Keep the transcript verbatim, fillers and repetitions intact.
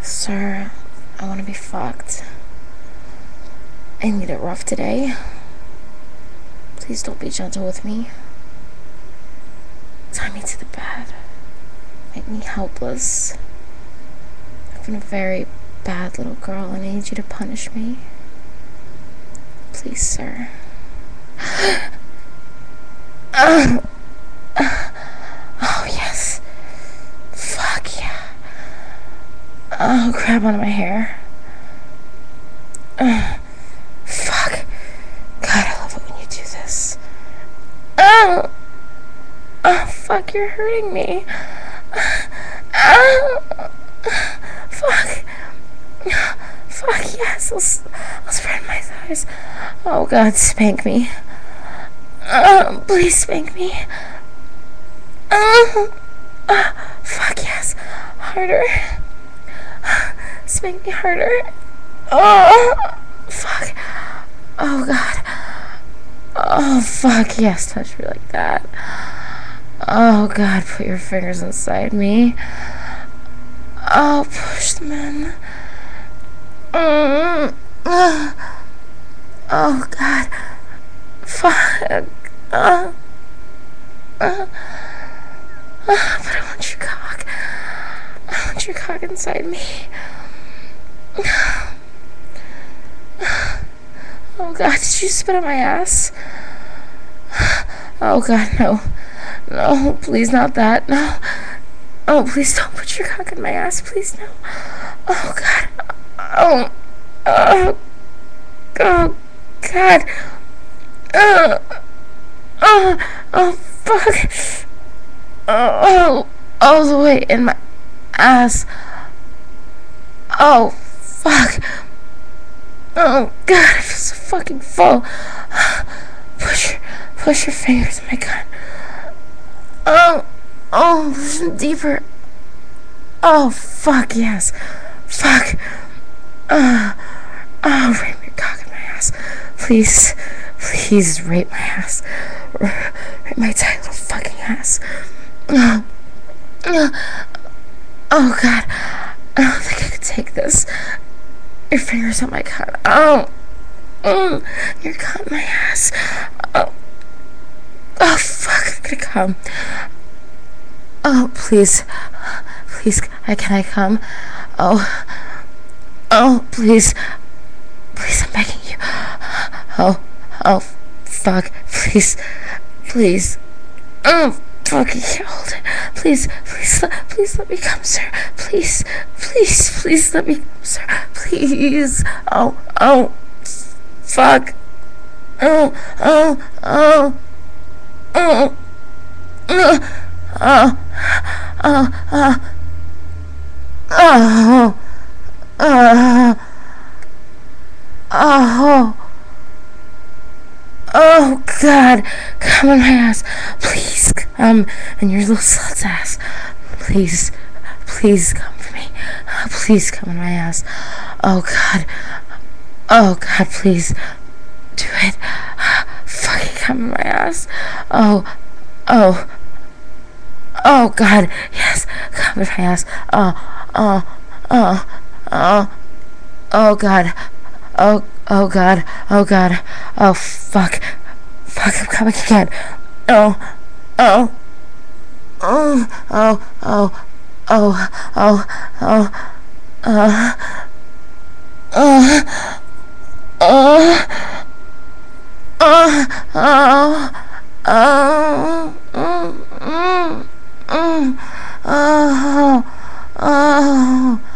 Sir, I want to be fucked. I need it rough today. Please don't be gentle with me. Tie me to the bed. Make me helpless. I've been a very bad little girl and I need you to punish me. Please, sir. Oh, yes. Fuck yeah. Oh, grab onto my hair. Uh, fuck. God, I love it when you do this. Oh. Oh, fuck, you're hurting me. Oh. Fuck. Fuck, yes. I'll, I'll spread my thighs. Oh, God, spank me. Oh, please spank me. Oh. Oh, fuck, yes. Harder. Spank me harder. Oh, fuck. Oh, God. Oh, fuck, yes, touch me like that. Oh, God, put your fingers inside me. Oh, push them in. Mm. Oh, God. Fuck. Uh. Uh. Uh, but I want your cock. I want your cock inside me. Oh, God, did you spit on my ass? Oh, God, no. No, please, not that. No. Oh, please don't put your cock in my ass. Please, no. Oh, God. Oh. Oh. Oh, God. Oh. Oh. Oh, fuck. Oh. All the way in my ass. Oh, fuck. Oh, God, I feel so fucking full. Push your, push your fingers in my gun. Oh, oh, push them deeper. Oh, fuck, yes. Fuck. Uh, oh, rape your cock in my ass. Please, please rape my ass. Rape my tight little fucking ass. Oh, oh, God. I don't think I could take this. Your fingers on my cunt. Oh. Mm, you're cutting my ass. Oh. Oh, fuck. I'm gonna come. Oh, please. Please, I, can I come? Oh. Oh, please. Please, I'm begging you. Oh. Oh, fuck. Please. Please. Oh, fuck. I can't hold it. Please, please, let, please let me come, sir. Please, please, please let me come, sir. Please. Oh, oh, fuck. Oh, oh, oh, oh, oh, oh, oh, oh, oh, oh, oh, oh, God, come in my ass. Please come in your little slut's ass. Please, please come for me. Please come in my ass. Oh, God. Oh, God, please. Do it. Fucking come in my ass. Oh, oh. Oh, God. Yes, come in my ass. Oh, oh, oh, oh. Oh, God. Oh, oh, God. Oh, God. Oh, fuck. Fuck, I'm coming again. Oh, oh. Oh, oh, oh, oh, oh, oh, uh, uh, uh, uh, oh, oh, mm, mm, mm, oh, oh,